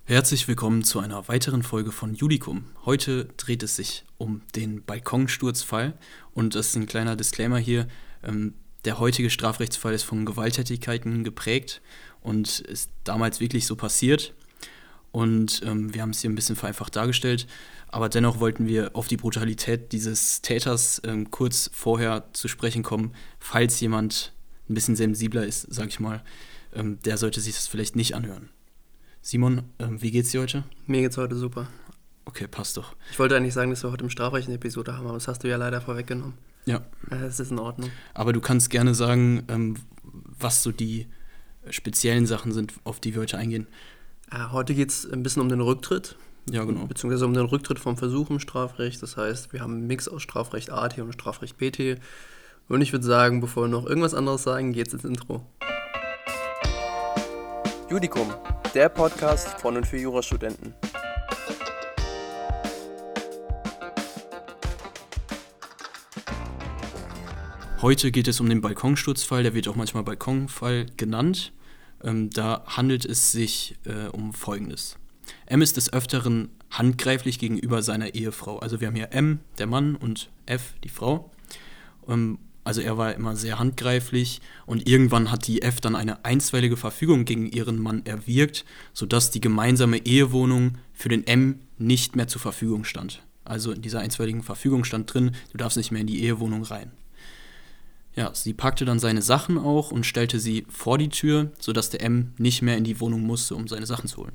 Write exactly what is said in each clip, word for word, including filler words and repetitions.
Herzlich willkommen zu einer weiteren Folge von Judikum. Heute dreht es sich um den Balkonsturzfall und das ist ein kleiner Disclaimer hier. Ähm, der heutige Strafrechtsfall ist von Gewalttätigkeiten geprägt und ist damals wirklich so passiert. Und ähm, wir haben es hier ein bisschen vereinfacht dargestellt, aber dennoch wollten wir auf die Brutalität dieses Täters ähm, kurz vorher zu sprechen kommen, falls jemand ein bisschen sensibler ist, sag ich mal, ähm, der sollte sich das vielleicht nicht anhören. Simon, ähm, wie geht's dir heute? Mir geht's heute super. Okay, passt doch. Ich wollte eigentlich sagen, dass wir heute im Strafrecht eine Episode haben, aber das hast du ja leider vorweggenommen. Ja. Es ist in Ordnung. Aber du kannst gerne sagen, ähm, was so die speziellen Sachen sind, auf die wir heute eingehen. Äh, heute geht's ein bisschen um den Rücktritt. Ja, genau. Beziehungsweise um den Rücktritt vom Versuch im Strafrecht. Das heißt, wir haben einen Mix aus Strafrecht A T und Strafrecht B T. Und ich würde sagen, bevor wir noch irgendwas anderes sagen, geht's ins Intro. Judikum, der Podcast von und für Jurastudenten. Heute geht es um den Balkonsturzfall, der wird auch manchmal Balkonfall genannt. Ähm, da handelt es sich äh, um Folgendes. M ist des Öfteren handgreiflich gegenüber seiner Ehefrau. Also wir haben hier M, der Mann, und F, die Frau. Ähm, Also er war immer sehr handgreiflich und irgendwann hat die F dann eine einstweilige Verfügung gegen ihren Mann erwirkt, sodass die gemeinsame Ehewohnung für den M nicht mehr zur Verfügung stand. Also in dieser einstweiligen Verfügung stand drin, du darfst nicht mehr in die Ehewohnung rein. Ja, sie packte dann seine Sachen auch und stellte sie vor die Tür, sodass der M nicht mehr in die Wohnung musste, um seine Sachen zu holen.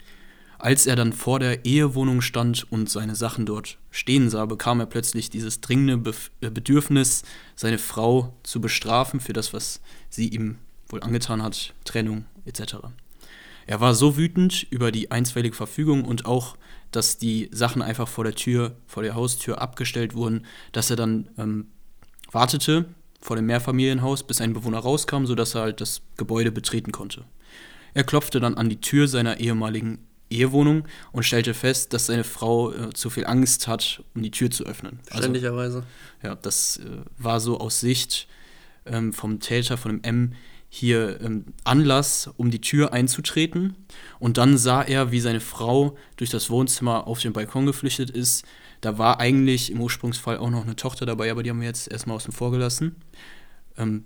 Als er dann vor der Ehewohnung stand und seine Sachen dort stehen sah, bekam er plötzlich dieses dringende Bef- Bedürfnis, seine Frau zu bestrafen für das, was sie ihm wohl angetan hat, Trennung et cetera. Er war so wütend über die einstweilige Verfügung und auch, dass die Sachen einfach vor der Tür, vor der Haustür abgestellt wurden, dass er dann ähm, wartete vor dem Mehrfamilienhaus, bis ein Bewohner rauskam, sodass er halt das Gebäude betreten konnte. Er klopfte dann an die Tür seiner ehemaligen Ehewohnung und stellte fest, dass seine Frau äh, zu viel Angst hat, um die Tür zu öffnen. Verständlicherweise. Also, ja, das äh, war so aus Sicht ähm, vom Täter, von dem M, hier ähm, Anlass, um die Tür einzutreten. Und dann sah er, wie seine Frau durch das Wohnzimmer auf den Balkon geflüchtet ist. Da war eigentlich im Ursprungsfall auch noch eine Tochter dabei, aber die haben wir jetzt erstmal außen vor gelassen. Ähm,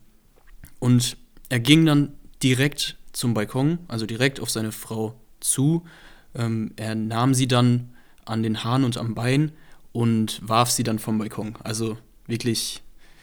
und er ging dann direkt zum Balkon, also direkt auf seine Frau zu. Ähm, er nahm sie dann an den Haaren und am Bein und warf sie dann vom Balkon. Also wirklich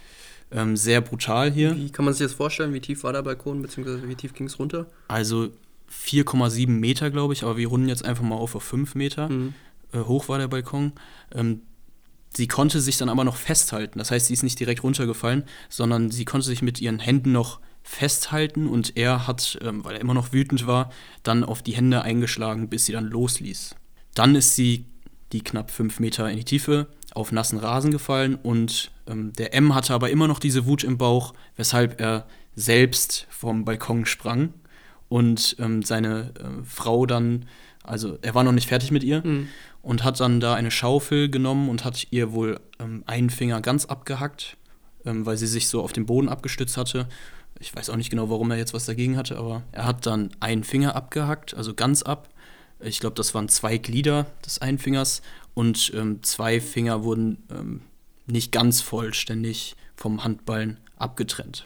ähm, sehr brutal hier. Wie kann man sich das vorstellen? Wie tief war der Balkon, beziehungsweise wie tief ging es runter? Also vier Komma sieben Meter, glaube ich, aber wir runden jetzt einfach mal auf auf fünf Meter. Mhm. Äh, hoch war der Balkon. Ähm, sie konnte sich dann aber noch festhalten. Das heißt, sie ist nicht direkt runtergefallen, sondern sie konnte sich mit ihren Händen noch festhalten und er hat, ähm, weil er immer noch wütend war, dann auf die Hände eingeschlagen, bis sie dann losließ. Dann ist sie die knapp fünf Meter in die Tiefe auf nassen Rasen gefallen und ähm, der M hatte aber immer noch diese Wut im Bauch, weshalb er selbst vom Balkon sprang und ähm, seine äh, Frau dann, also er war noch nicht fertig mit ihr, mhm. und hat dann da eine Schaufel genommen und hat ihr wohl ähm, einen Finger ganz abgehackt, ähm, weil sie sich so auf den Boden abgestützt hatte. Ich weiß auch nicht genau, warum er jetzt was dagegen hatte, aber er hat dann einen Finger abgehackt, also ganz ab. Ich glaube, das waren zwei Glieder des einen Fingers und ähm, zwei Finger wurden ähm, nicht ganz vollständig vom Handballen abgetrennt.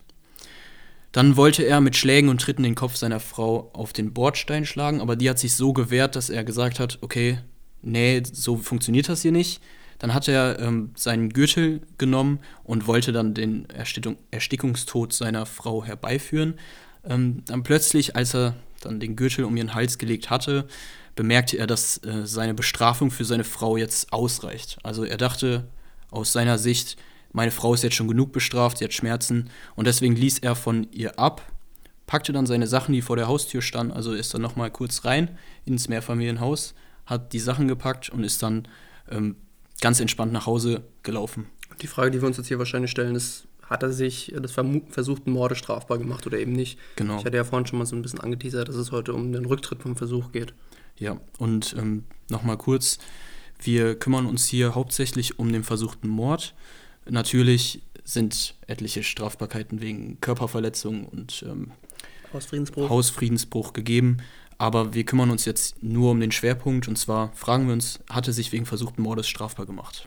Dann wollte er mit Schlägen und Tritten den Kopf seiner Frau auf den Bordstein schlagen, aber die hat sich so gewehrt, dass er gesagt hat, okay, nee, so funktioniert das hier nicht. Dann hat er ähm, seinen Gürtel genommen und wollte dann den Erstickung, Erstickungstod seiner Frau herbeiführen. Ähm, dann plötzlich, als er dann den Gürtel um ihren Hals gelegt hatte, bemerkte er, dass äh, seine Bestrafung für seine Frau jetzt ausreicht. Also er dachte aus seiner Sicht, meine Frau ist jetzt schon genug bestraft, sie hat Schmerzen und deswegen ließ er von ihr ab, packte dann seine Sachen, die vor der Haustür standen, also ist dann nochmal kurz rein ins Mehrfamilienhaus, hat die Sachen gepackt und ist dann ähm, ganz entspannt nach Hause gelaufen. Die Frage, die wir uns jetzt hier wahrscheinlich stellen, ist, hat er sich des versuchten Mordes strafbar gemacht oder eben nicht? Genau. Ich hatte ja vorhin schon mal so ein bisschen angeteasert, dass es heute um den Rücktritt vom Versuch geht. Ja, und ähm, nochmal kurz, wir kümmern uns hier hauptsächlich um den versuchten Mord. Natürlich sind etliche Strafbarkeiten wegen Körperverletzung und ähm, Hausfriedensbruch. Hausfriedensbruch gegeben, Aber wir kümmern uns jetzt nur um den Schwerpunkt, und zwar fragen wir uns, hatte sich wegen versuchten Mordes strafbar gemacht?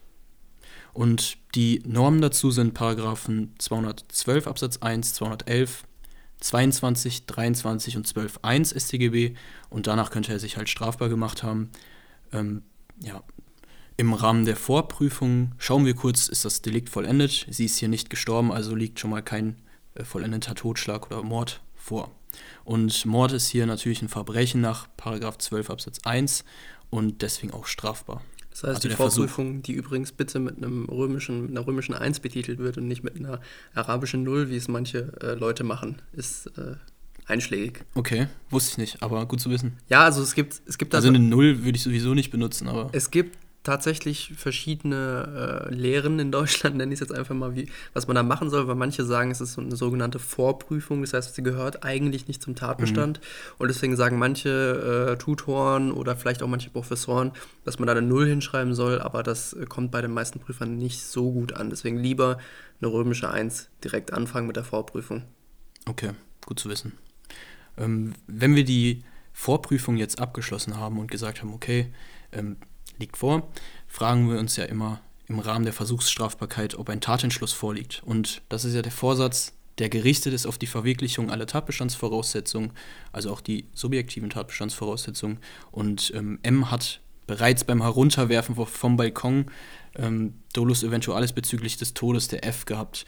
Und die Normen dazu sind Paragraphen zweihundertzwölf Absatz eins, zweihundertelf, zweiundzwanzig, dreiundzwanzig und zwölf Absatz eins S tGB, und danach könnte er sich halt strafbar gemacht haben. Ähm, ja, im Rahmen der Vorprüfung schauen wir kurz, ist das Delikt vollendet? Sie ist hier nicht gestorben, also liegt schon mal kein äh, vollendeter Totschlag oder Mord vor. Und Mord ist hier natürlich ein Verbrechen nach Paragraph zwölf Absatz eins und deswegen auch strafbar. Das heißt, also die Vorprüfung, Versuch, die übrigens bitte mit einem römischen, mit einer römischen eins betitelt wird und nicht mit einer arabischen null, wie es manche äh, Leute machen, ist äh, einschlägig. Okay, wusste ich nicht, aber gut zu wissen. Ja, also es gibt... Es gibt also, also eine null würde ich sowieso nicht benutzen, aber... Es gibt tatsächlich verschiedene äh, Lehren in Deutschland, nenne ich es jetzt einfach mal, wie, was man da machen soll, weil manche sagen, es ist so eine sogenannte Vorprüfung, das heißt, sie gehört eigentlich nicht zum Tatbestand, mhm. und deswegen sagen manche äh, Tutoren oder vielleicht auch manche Professoren, dass man da eine Null hinschreiben soll, aber das äh, kommt bei den meisten Prüfern nicht so gut an, deswegen lieber eine römische eins direkt anfangen mit der Vorprüfung. Okay, gut zu wissen. Ähm, wenn wir die Vorprüfung jetzt abgeschlossen haben und gesagt haben, okay, ähm, liegt vor, fragen wir uns ja immer im Rahmen der Versuchsstrafbarkeit, ob ein Tatentschluss vorliegt. Und das ist ja der Vorsatz, der gerichtet ist auf die Verwirklichung aller Tatbestandsvoraussetzungen, also auch die subjektiven Tatbestandsvoraussetzungen. Und ähm, M hat bereits beim Herunterwerfen vom Balkon ähm, Dolus eventualis bezüglich des Todes der F gehabt.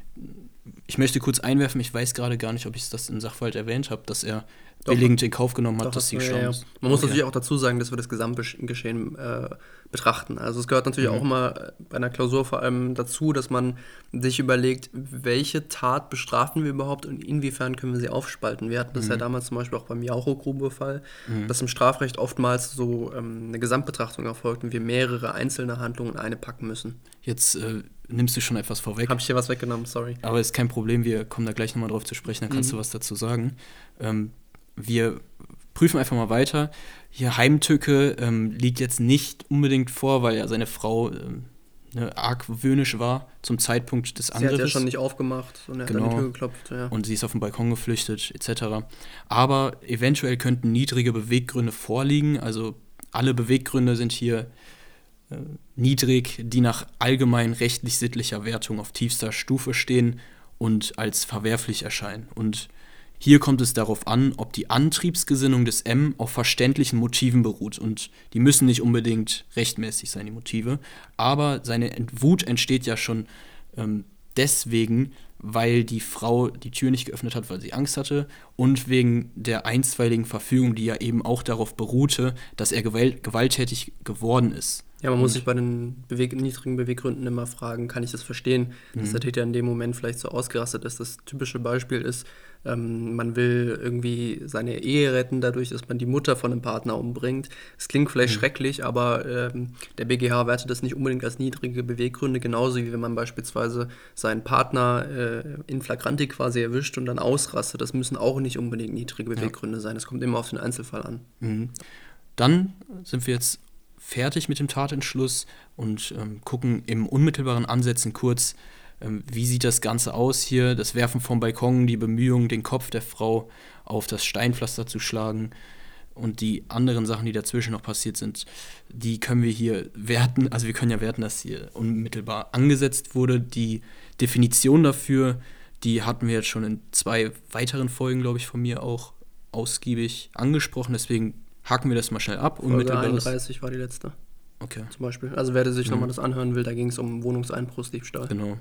Ich möchte kurz einwerfen, ich weiß gerade gar nicht, ob ich das im Sachverhalt erwähnt habe, dass er billigend in Kauf genommen hat, Doch, dass sie gestorben ja, ja. ist. Man muss okay. natürlich auch dazu sagen, dass wir das Gesamtgeschehen äh, betrachten. Also es gehört natürlich mhm. auch immer bei einer Klausur vor allem dazu, dass man sich überlegt, welche Tat bestrafen wir überhaupt und inwiefern können wir sie aufspalten. Wir hatten das mhm. ja damals zum Beispiel auch beim Jaucho-Grube-Fall, mhm. dass im Strafrecht oftmals so ähm, eine Gesamtbetrachtung erfolgt und wir mehrere einzelne Handlungen in eine packen müssen. Jetzt äh, nimmst du schon etwas vorweg. Habe ich dir was weggenommen, sorry. Aber ist kein Problem, wir kommen da gleich nochmal drauf zu sprechen, dann kannst mhm. du was dazu sagen. Ähm, wir prüfen einfach mal weiter. Hier Heimtücke ähm, liegt jetzt nicht unbedingt vor, weil ja seine Frau ähm, ne, argwöhnisch war zum Zeitpunkt des Angriffs. Sie hat ja schon nicht aufgemacht und er genau. hat an die Tür geklopft. Ja. Und sie ist auf den Balkon geflüchtet, et cetera. Aber eventuell könnten niedrige Beweggründe vorliegen. Also alle Beweggründe sind hier äh, niedrig, die nach allgemein rechtlich-sittlicher Wertung auf tiefster Stufe stehen und als verwerflich erscheinen. Und hier kommt es darauf an, ob die Antriebsgesinnung des M auf verständlichen Motiven beruht. Und die müssen nicht unbedingt rechtmäßig sein, die Motive. Aber seine Wut entsteht ja schon ähm, deswegen, weil die Frau die Tür nicht geöffnet hat, weil sie Angst hatte. Und wegen der einstweiligen Verfügung, die ja eben auch darauf beruhte, dass er gewalt- gewalttätig geworden ist. Ja, man muss sich bei den Beweg- niedrigen Beweggründen immer fragen, kann ich das verstehen, mhm. dass der Täter in dem Moment vielleicht so ausgerastet ist. Das typische Beispiel ist, ähm, man will irgendwie seine Ehe retten, dadurch, dass man die Mutter von einem Partner umbringt. Es klingt vielleicht mhm. schrecklich, aber ähm, der B G H wertet das nicht unbedingt als niedrige Beweggründe, genauso wie wenn man beispielsweise seinen Partner äh, in flagranti quasi erwischt und dann ausrastet. Das müssen auch nicht unbedingt niedrige Beweggründe ja. sein. Das kommt immer auf den Einzelfall an. Mhm. Dann sind wir jetzt fertig mit dem Tatentschluss und ähm, gucken im unmittelbaren Ansätzen kurz, ähm, wie sieht das Ganze aus hier, das Werfen vom Balkon, die Bemühung, den Kopf der Frau auf das Steinpflaster zu schlagen und die anderen Sachen, die dazwischen noch passiert sind, die können wir hier werten, also wir können ja werten, dass hier unmittelbar angesetzt wurde. Die Definition dafür, die hatten wir jetzt schon in zwei weiteren Folgen, glaube ich, von mir auch ausgiebig angesprochen, deswegen haken wir das mal schnell ab. Folge einunddreißig war die letzte. Okay. Zum Beispiel. Also wer sich mhm. nochmal das anhören will, da ging es um Wohnungseinbruchsdiebstahl. Genau.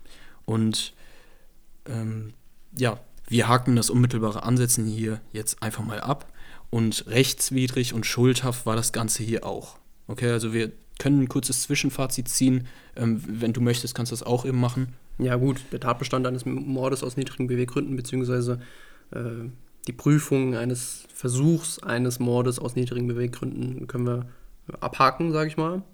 Und ähm, ja, wir haken das unmittelbare Ansetzen hier jetzt einfach mal ab. Und rechtswidrig und schuldhaft war das Ganze hier auch. Okay, also wir können ein kurzes Zwischenfazit ziehen. Ähm, wenn du möchtest, kannst du das auch eben machen. Ja gut, der Tatbestand eines Mordes aus niedrigen Beweggründen, beziehungsweise äh, die Prüfung eines Versuchs eines Mordes aus niedrigen Beweggründen können wir abhaken, sage ich mal.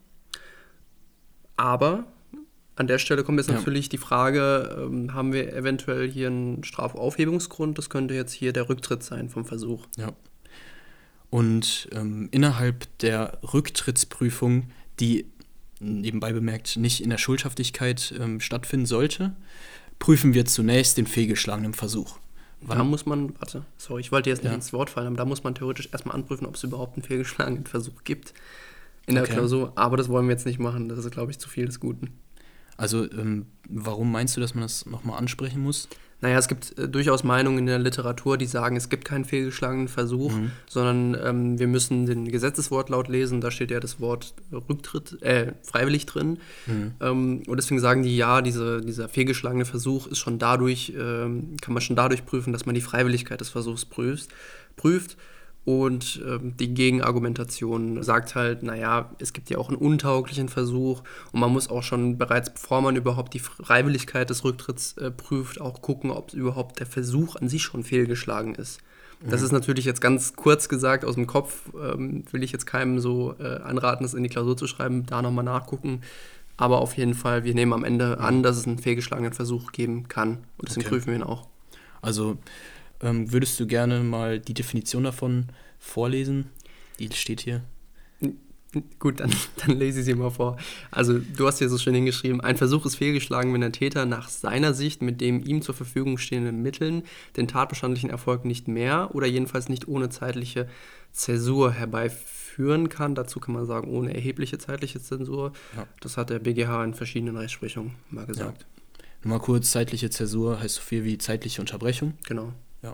Aber an der Stelle kommt jetzt ja. natürlich die Frage, ähm, haben wir eventuell hier einen Strafaufhebungsgrund? Das könnte jetzt hier der Rücktritt sein vom Versuch. Ja. Und ähm, innerhalb der Rücktrittsprüfung, die nebenbei bemerkt nicht in der Schuldhaftigkeit ähm, stattfinden sollte, prüfen wir zunächst den fehlgeschlagenen Versuch. Wann? Da muss man, warte, sorry, ich wollte jetzt nicht Ja. ins Wort fallen, aber da muss man theoretisch erstmal anprüfen, ob es überhaupt einen fehlgeschlagenen Versuch gibt in der Okay. Klausur. Aber das wollen wir jetzt nicht machen, das ist, glaube ich, zu viel des Guten. Also, ähm, warum meinst du, dass man das nochmal ansprechen muss? Naja, es gibt äh, durchaus Meinungen in der Literatur, die sagen, es gibt keinen fehlgeschlagenen Versuch, Mhm. sondern ähm, wir müssen den Gesetzeswortlaut lesen, da steht ja das Wort Rücktritt, äh, freiwillig drin. Mhm. Ähm, und deswegen sagen die, ja, diese, dieser fehlgeschlagene Versuch ist schon dadurch, ähm, kann man schon dadurch prüfen, dass man die Freiwilligkeit des Versuchs prüft. prüft. Und ähm, die Gegenargumentation sagt halt, naja, es gibt ja auch einen untauglichen Versuch und man muss auch schon bereits, bevor man überhaupt die Freiwilligkeit des Rücktritts äh, prüft, auch gucken, ob überhaupt der Versuch an sich schon fehlgeschlagen ist. Das Mhm. ist natürlich jetzt ganz kurz gesagt aus dem Kopf, ähm, will ich jetzt keinem so äh, anraten, das in die Klausur zu schreiben, da nochmal nachgucken. Aber auf jeden Fall, wir nehmen am Ende Mhm. an, dass es einen fehlgeschlagenen Versuch geben kann und deswegen Okay. prüfen wir ihn auch. Also, ähm, würdest du gerne mal die Definition davon vorlesen? Die steht hier. Gut, dann, dann lese ich sie mal vor. Also, du hast hier so schön hingeschrieben, ein Versuch ist fehlgeschlagen, wenn der Täter nach seiner Sicht mit dem ihm zur Verfügung stehenden Mitteln den tatbestandlichen Erfolg nicht mehr oder jedenfalls nicht ohne zeitliche Zäsur herbeiführen kann. Dazu kann man sagen, ohne erhebliche zeitliche Zäsur. Ja. Das hat der B G H in verschiedenen Rechtsprechungen mal gesagt. Nur mal kurz, zeitliche Zäsur heißt so viel wie zeitliche Unterbrechung. Genau.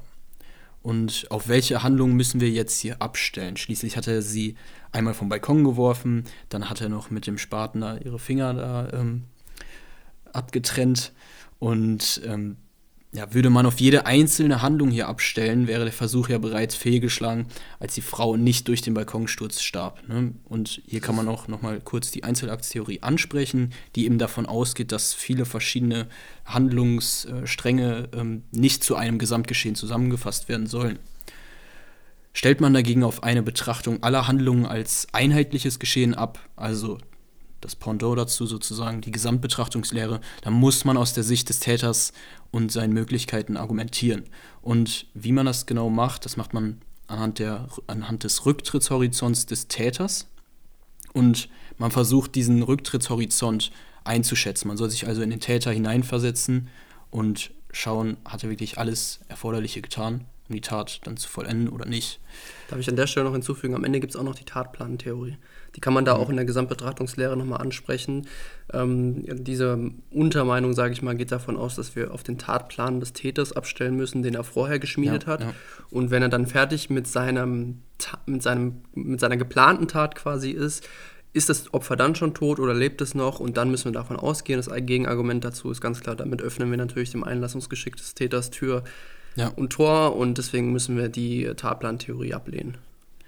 Und auf welche Handlung müssen wir jetzt hier abstellen? Schließlich hat er sie einmal vom Balkon geworfen, dann hat er noch mit dem Spaten da ihre Finger da ähm, abgetrennt. Und ähm, ja, würde man auf jede einzelne Handlung hier abstellen, wäre der Versuch ja bereits fehlgeschlagen, als die Frau nicht durch den Balkonsturz starb. Ne? Und hier kann man auch nochmal kurz die Einzelaktstheorie ansprechen, die eben davon ausgeht, dass viele verschiedene Handlungsstränge ähm, nicht zu einem Gesamtgeschehen zusammengefasst werden sollen. Stellt man dagegen auf eine Betrachtung aller Handlungen als einheitliches Geschehen ab, also das Pendant dazu sozusagen, die Gesamtbetrachtungslehre, dann muss man aus der Sicht des Täters und seinen Möglichkeiten argumentieren. Und wie man das genau macht, das macht man anhand, der, anhand des Rücktrittshorizonts des Täters. Und man versucht, diesen Rücktrittshorizont einzuschätzen. Man soll sich also in den Täter hineinversetzen und schauen, hat er wirklich alles Erforderliche getan, um die Tat dann zu vollenden oder nicht. Darf ich an der Stelle noch hinzufügen, am Ende gibt es auch noch die Tatplantheorie. Die kann man da mhm. auch in der Gesamtbetrachtungslehre nochmal ansprechen. Ähm, diese Untermeinung, sage ich mal, geht davon aus, dass wir auf den Tatplan des Täters abstellen müssen, den er vorher geschmiedet Ja, hat. ja. Und wenn er dann fertig mit, seinem, mit, seinem, mit seiner geplanten Tat quasi ist, ist das Opfer dann schon tot oder lebt es noch? Und dann müssen wir davon ausgehen. Das Gegenargument dazu ist ganz klar, damit öffnen wir natürlich dem Einlassungsgeschick des Täters Tür Ja. und Tor und deswegen müssen wir die Tatplantheorie ablehnen.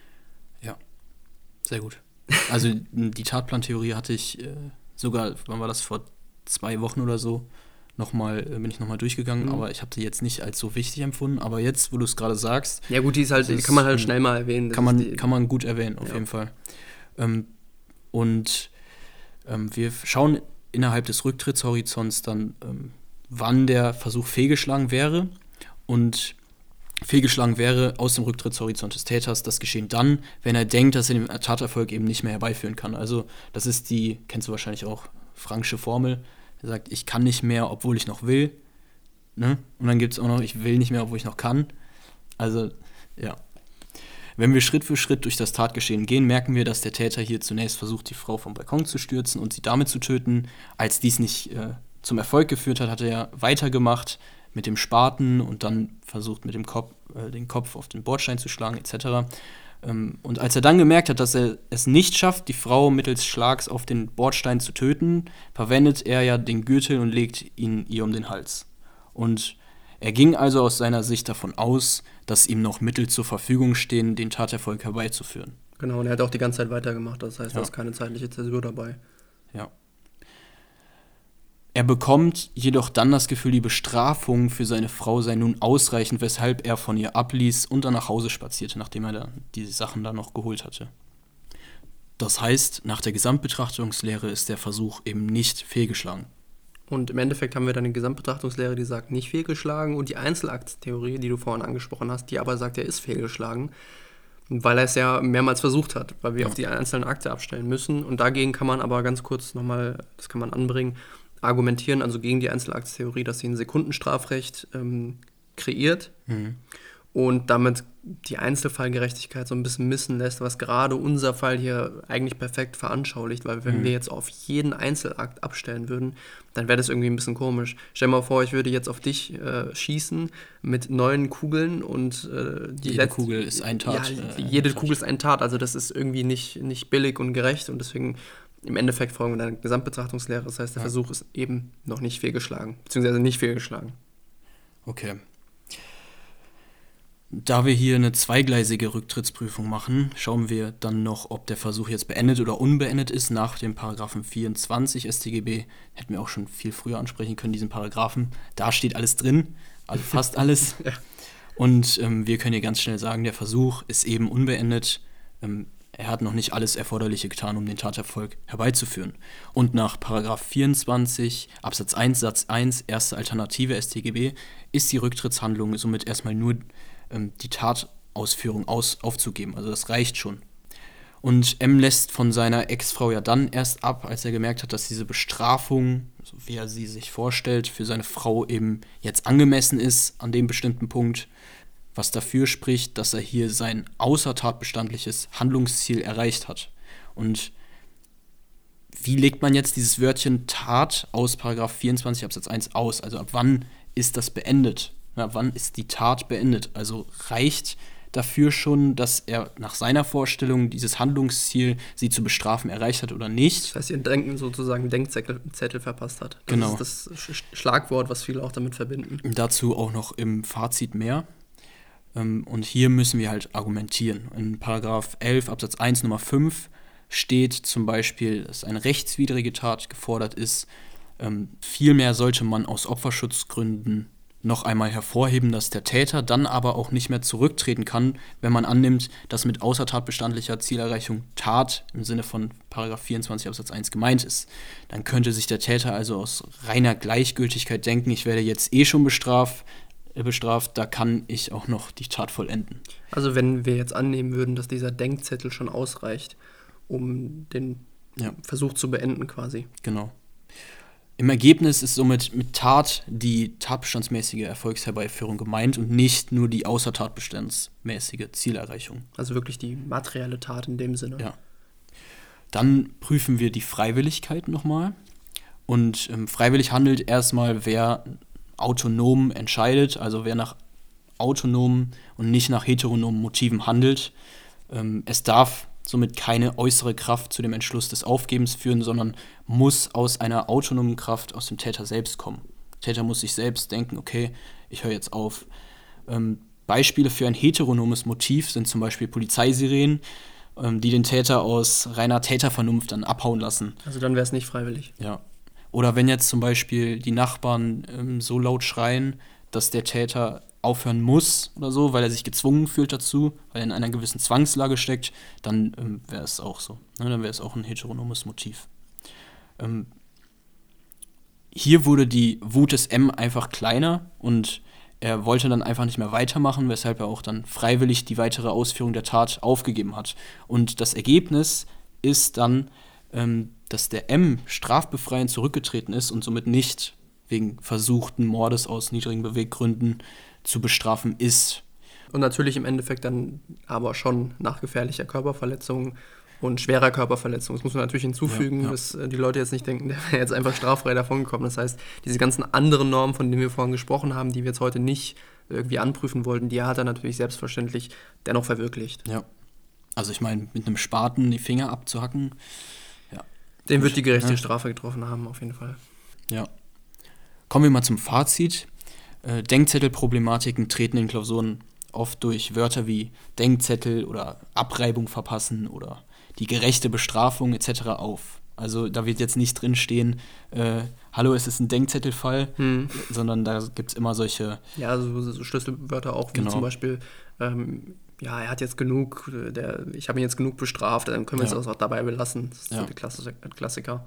Ja, sehr gut. Also die Tatplantheorie hatte ich äh, sogar, wann war das, vor zwei Wochen oder so, noch mal, äh, bin ich nochmal durchgegangen, mhm. aber ich habe die jetzt nicht als so wichtig empfunden. Aber jetzt, wo du es gerade sagst... Ja gut, die ist halt, die kann man halt schnell mal erwähnen. Kann man, die, kann man gut erwähnen, auf ja. jeden Fall. Ähm, und ähm, wir schauen innerhalb des Rücktrittshorizonts dann, ähm, wann der Versuch fehlgeschlagen wäre. Und fehlgeschlagen wäre aus dem Rücktrittshorizont des Täters das Geschehen dann, wenn er denkt, dass er den Taterfolg eben nicht mehr herbeiführen kann. Also das ist die, kennst du wahrscheinlich auch, Franksche Formel. Er sagt, ich kann nicht mehr, obwohl ich noch will. Ne? Und dann gibt es auch noch, ich will nicht mehr, obwohl ich noch kann. Also, ja. Wenn wir Schritt für Schritt durch das Tatgeschehen gehen, merken wir, dass der Täter hier zunächst versucht, die Frau vom Balkon zu stürzen und sie damit zu töten. Als dies nicht äh, zum Erfolg geführt hat, hat er weitergemacht mit dem Spaten und dann versucht, mit dem Kopf, äh, den Kopf auf den Bordstein zu schlagen, et cetera. Ähm, und als er dann gemerkt hat, dass er es nicht schafft, die Frau mittels Schlags auf den Bordstein zu töten, verwendet er ja den Gürtel und legt ihn ihr um den Hals. Und er ging also aus seiner Sicht davon aus, dass ihm noch Mittel zur Verfügung stehen, den Taterfolg herbeizuführen. Genau, und er hat auch die ganze Zeit weitergemacht, das heißt, ja. da ist keine zeitliche Zäsur dabei. Ja. Er bekommt jedoch dann das Gefühl, die Bestrafung für seine Frau sei nun ausreichend, weshalb er von ihr abließ und dann nach Hause spazierte, nachdem er dann die Sachen dann noch geholt hatte. Das heißt, nach der Gesamtbetrachtungslehre ist der Versuch eben nicht fehlgeschlagen. Und im Endeffekt haben wir dann eine Gesamtbetrachtungslehre, die sagt, nicht fehlgeschlagen, und die Einzelaktstheorie, die du vorhin angesprochen hast, die aber sagt, er ist fehlgeschlagen, weil er es ja mehrmals versucht hat, weil wir ja. auf die einzelnen Akte abstellen müssen. Und dagegen kann man aber ganz kurz nochmal, das kann man anbringen, argumentieren, also gegen die Einzelaktstheorie, dass sie ein Sekundenstrafrecht ähm, kreiert mhm. und damit die Einzelfallgerechtigkeit so ein bisschen missen lässt, was gerade unser Fall hier eigentlich perfekt veranschaulicht, weil wenn mhm. wir jetzt auf jeden Einzelakt abstellen würden, dann wäre das irgendwie ein bisschen komisch. Stell dir mal vor, ich würde jetzt auf dich äh, schießen mit neun Kugeln und äh, die jede letzte, Kugel ist ein Tat. Ja, äh, jede Kugel ist ein Tat, also das ist irgendwie nicht, nicht billig und gerecht und deswegen im Endeffekt folgen wir einer Gesamtbetrachtungslehre, das heißt, der ja. Versuch ist eben noch nicht fehlgeschlagen, beziehungsweise nicht fehlgeschlagen. Okay. Da wir hier eine zweigleisige Rücktrittsprüfung machen, schauen wir dann noch, ob der Versuch jetzt beendet oder unbeendet ist nach dem Paragraphen vierundzwanzig S t G B. Hätten wir auch schon viel früher ansprechen können, diesen Paragraphen. Da steht alles drin, also fast alles. ja. Und ähm, wir können hier ganz schnell sagen, der Versuch ist eben unbeendet. Ähm, er hat noch nicht alles Erforderliche getan, um den Taterfolg herbeizuführen. Und nach Paragraph vierundzwanzig Absatz eins Satz eins erste Alternative S t G B ist die Rücktrittshandlung somit erstmal nur die Tatausführung aus, aufzugeben. Also das reicht schon. Und M lässt von seiner Ex-Frau ja dann erst ab, als er gemerkt hat, dass diese Bestrafung, so wie er sie sich vorstellt, für seine Frau eben jetzt angemessen ist an dem bestimmten Punkt, was dafür spricht, dass er hier sein außertatbestandliches Handlungsziel erreicht hat. Und wie legt man jetzt dieses Wörtchen Tat aus Paragraph vierundzwanzig Absatz eins aus? Also ab wann ist das beendet? Na, wann ist die Tat beendet? Also reicht dafür schon, dass er nach seiner Vorstellung dieses Handlungsziel, sie zu bestrafen, erreicht hat oder nicht? Das heißt, ihr Denken sozusagen einen Denkzettel Zettel verpasst hat. Das genau. ist das Schlagwort, was viele auch damit verbinden. Dazu auch noch im Fazit mehr. Und hier müssen wir halt argumentieren. In Paragraph elf Absatz eins Nummer fünf steht zum Beispiel, dass eine rechtswidrige Tat gefordert ist. Vielmehr sollte man aus Opferschutzgründen noch einmal hervorheben, dass der Täter dann aber auch nicht mehr zurücktreten kann, wenn man annimmt, dass mit außertatbestandlicher Zielerreichung Tat im Sinne von Paragraph vierundzwanzig Absatz eins gemeint ist. Dann könnte sich der Täter also aus reiner Gleichgültigkeit denken, ich werde jetzt eh schon bestraft, äh, bestraft, da kann ich auch noch die Tat vollenden. Also wenn wir jetzt annehmen würden, dass dieser Denkzettel schon ausreicht, um den ja. Versuch zu beenden quasi. Genau. Im Ergebnis ist somit mit Tat die tatbestandsmäßige Erfolgsherbeiführung gemeint und nicht nur die außertatbestandsmäßige Zielerreichung. Also wirklich die materielle Tat in dem Sinne. Ja. Dann prüfen wir die Freiwilligkeit nochmal. Und ähm, freiwillig handelt erstmal, wer autonom entscheidet, also wer nach autonomen und nicht nach heteronomen Motiven handelt. Ähm, es darf somit keine äußere Kraft zu dem Entschluss des Aufgebens führen, sondern muss aus einer autonomen Kraft aus dem Täter selbst kommen. Der Täter muss sich selbst denken, okay, ich höre jetzt auf. Ähm, Beispiele für ein heteronomes Motiv sind zum Beispiel Polizeisirenen, ähm, die den Täter aus reiner Tätervernunft dann abhauen lassen. Also dann wäre es nicht freiwillig. Ja. Oder wenn jetzt zum Beispiel die Nachbarn ähm, so laut schreien, dass der Täter aufhören muss oder so, weil er sich gezwungen fühlt dazu, weil er in einer gewissen Zwangslage steckt, dann ähm, wäre es auch so. Ne? Dann wäre es auch ein heteronomes Motiv. Ähm, hier wurde die Wut des M einfach kleiner und er wollte dann einfach nicht mehr weitermachen, weshalb er auch dann freiwillig die weitere Ausführung der Tat aufgegeben hat. Und das Ergebnis ist dann, ähm, dass der M strafbefreiend zurückgetreten ist und somit nicht wegen versuchten Mordes aus niedrigen Beweggründen zu bestrafen ist. Und natürlich im Endeffekt dann aber schon nach gefährlicher Körperverletzung und schwerer Körperverletzung. Das muss man natürlich hinzufügen, ja, ja. dass die Leute jetzt nicht denken, der wäre jetzt einfach straffrei davongekommen. Das heißt, diese ganzen anderen Normen, von denen wir vorhin gesprochen haben, die wir jetzt heute nicht irgendwie anprüfen wollten, die hat er natürlich selbstverständlich dennoch verwirklicht. Ja, also ich meine, mit einem Spaten die Finger abzuhacken, ja. Den wird die gerechte ja. Strafe getroffen haben, auf jeden Fall. Ja. Kommen wir mal zum Fazit. Äh, Denkzettelproblematiken treten in Klausuren oft durch Wörter wie Denkzettel oder Abreibung verpassen oder die gerechte Bestrafung et cetera auf. Also da wird jetzt nicht drinstehen, äh, hallo, es ist ein Denkzettelfall, hm. sondern da gibt es immer solche... Ja, so, so Schlüsselwörter auch, wie genau. zum Beispiel, ähm, ja, er hat jetzt genug, der, ich habe ihn jetzt genug bestraft, dann können wir ja. es auch dabei belassen. Das ist ja. so die Klassiker.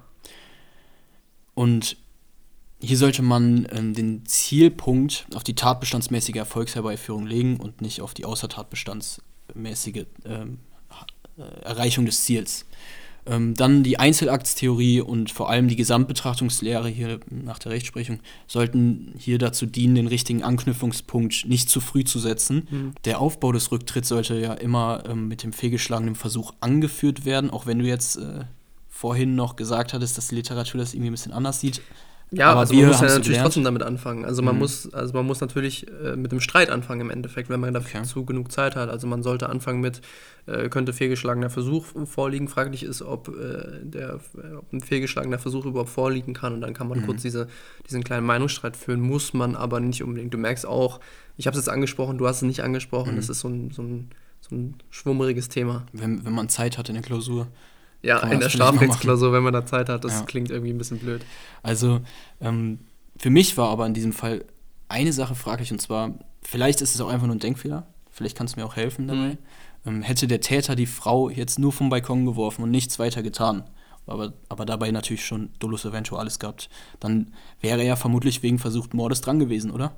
Und hier sollte man ähm, den Zielpunkt auf die tatbestandsmäßige Erfolgsherbeiführung legen und nicht auf die außertatbestandsmäßige ähm, äh, Erreichung des Ziels. Ähm, dann die Einzelaktstheorie und vor allem die Gesamtbetrachtungslehre hier nach der Rechtsprechung sollten hier dazu dienen, den richtigen Anknüpfungspunkt nicht zu früh zu setzen. Mhm. Der Aufbau des Rücktritts sollte ja immer ähm, mit dem fehlgeschlagenen Versuch angeführt werden, auch wenn du jetzt äh, vorhin noch gesagt hattest, dass die Literatur das irgendwie ein bisschen anders sieht. Ja, aber also wir man muss ja haben's natürlich gelernt. trotzdem damit anfangen. Also man Mhm. muss, also man muss natürlich äh, mit dem Streit anfangen im Endeffekt, wenn man dazu Okay. genug Zeit hat. Also man sollte anfangen mit, äh, könnte fehlgeschlagener Versuch vorliegen. Fraglich ist, ob, äh, der, ob ein fehlgeschlagener Versuch überhaupt vorliegen kann. Und dann kann man Mhm. kurz diese, diesen kleinen Meinungsstreit führen, muss man aber nicht unbedingt. Du merkst auch, ich habe es jetzt angesprochen, du hast es nicht angesprochen. Mhm. Das ist so ein, so ein, so ein schwummeriges Thema. Wenn, wenn man Zeit hat in der Klausur. Ja, Kann man in der das vielleicht mal Strafrechtsklausur, wenn man da Zeit hat, das Ja. klingt irgendwie ein bisschen blöd. Also ähm, für mich war aber in diesem Fall eine Sache fraglich, und zwar, vielleicht ist es auch einfach nur ein Denkfehler, vielleicht kannst du mir auch helfen dabei. Mhm. Ähm, hätte der Täter die Frau jetzt nur vom Balkon geworfen und nichts weiter getan, aber, aber dabei natürlich schon Dolus Eventualis gehabt, dann wäre er vermutlich wegen versuchten Mordes dran gewesen, oder?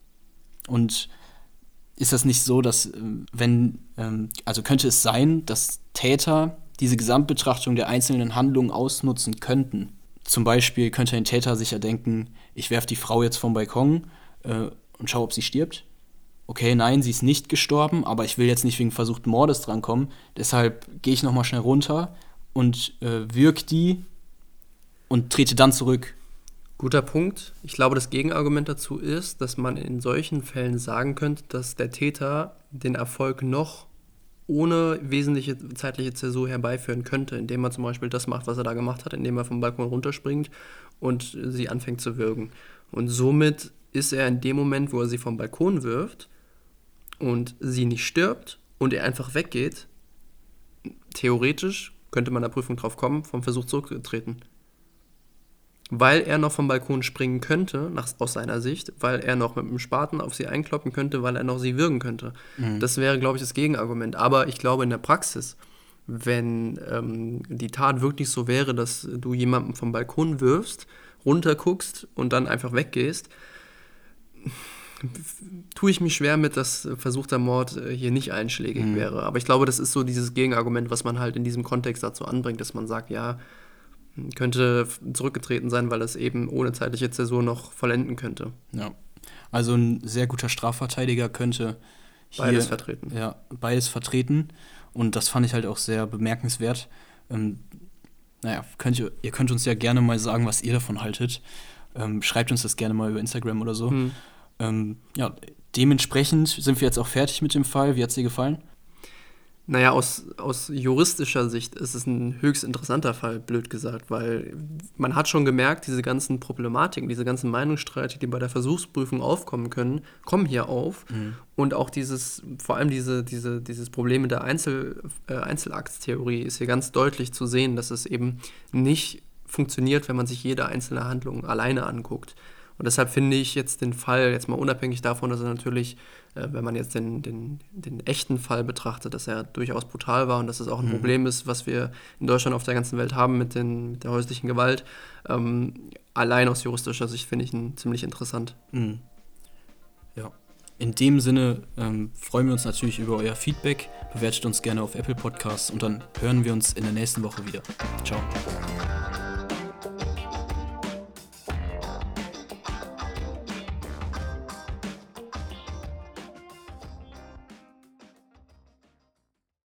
Und ist das nicht so, dass ähm, wenn, ähm, also könnte es sein, dass Täter diese Gesamtbetrachtung der einzelnen Handlungen ausnutzen könnten? Zum Beispiel könnte ein Täter sich ja denken, ich werfe die Frau jetzt vom Balkon äh, und schaue, ob sie stirbt. Okay, nein, sie ist nicht gestorben, aber ich will jetzt nicht wegen versuchten Mordes drankommen. Deshalb gehe ich nochmal schnell runter und äh, wirke die und trete dann zurück. Guter Punkt. Ich glaube, das Gegenargument dazu ist, dass man in solchen Fällen sagen könnte, dass der Täter den Erfolg noch ohne wesentliche zeitliche Zäsur herbeiführen könnte, indem er zum Beispiel das macht, was er da gemacht hat, indem er vom Balkon runterspringt und sie anfängt zu würgen. Und somit ist er in dem Moment, wo er sie vom Balkon wirft und sie nicht stirbt und er einfach weggeht, theoretisch könnte man in der Prüfung drauf kommen, vom Versuch zurückgetreten. Weil er noch vom Balkon springen könnte, nach, aus seiner Sicht, weil er noch mit dem Spaten auf sie einkloppen könnte, weil er noch sie würgen könnte. Mhm. Das wäre, glaube ich, das Gegenargument. Aber ich glaube, in der Praxis, wenn ähm, die Tat wirklich so wäre, dass du jemanden vom Balkon wirfst, runterguckst und dann einfach weggehst, tue ich mich schwer mit, dass versuchter Mord äh, hier nicht einschlägig Mhm. wäre. Aber ich glaube, das ist so dieses Gegenargument, was man halt in diesem Kontext dazu anbringt, dass man sagt, ja, könnte zurückgetreten sein, weil es eben ohne zeitliche Zäsur noch vollenden könnte. Ja. Also ein sehr guter Strafverteidiger könnte hier Beides vertreten. Ja, beides vertreten. Und das fand ich halt auch sehr bemerkenswert. Ähm, naja, könnt ihr, ihr könnt uns ja gerne mal sagen, was ihr davon haltet. Ähm, schreibt uns das gerne mal über Instagram oder so. Hm. Ähm, ja, dementsprechend sind wir jetzt auch fertig mit dem Fall. Wie hat es dir gefallen? Naja, aus, aus juristischer Sicht ist es ein höchst interessanter Fall, blöd gesagt, weil man hat schon gemerkt, diese ganzen Problematiken, diese ganzen Meinungsstreite, die bei der Versuchsprüfung aufkommen können, kommen hier auf. Mhm. Und auch dieses, vor allem diese, diese, dieses Problem mit der Einzel, äh, Einzelaktstheorie ist hier ganz deutlich zu sehen, dass es eben nicht funktioniert, wenn man sich jede einzelne Handlung alleine anguckt. Und deshalb finde ich jetzt den Fall, jetzt mal unabhängig davon, dass er natürlich, äh, wenn man jetzt den, den, den echten Fall betrachtet, dass er durchaus brutal war und dass es auch ein Mhm. Problem ist, was wir in Deutschland auf der ganzen Welt haben mit, den, mit der häuslichen Gewalt. Ähm, allein aus juristischer Sicht finde ich ihn ziemlich interessant. Mhm. Ja. In dem Sinne ähm, freuen wir uns natürlich über euer Feedback. Bewertet uns gerne auf Apple Podcasts und dann hören wir uns in der nächsten Woche wieder. Ciao.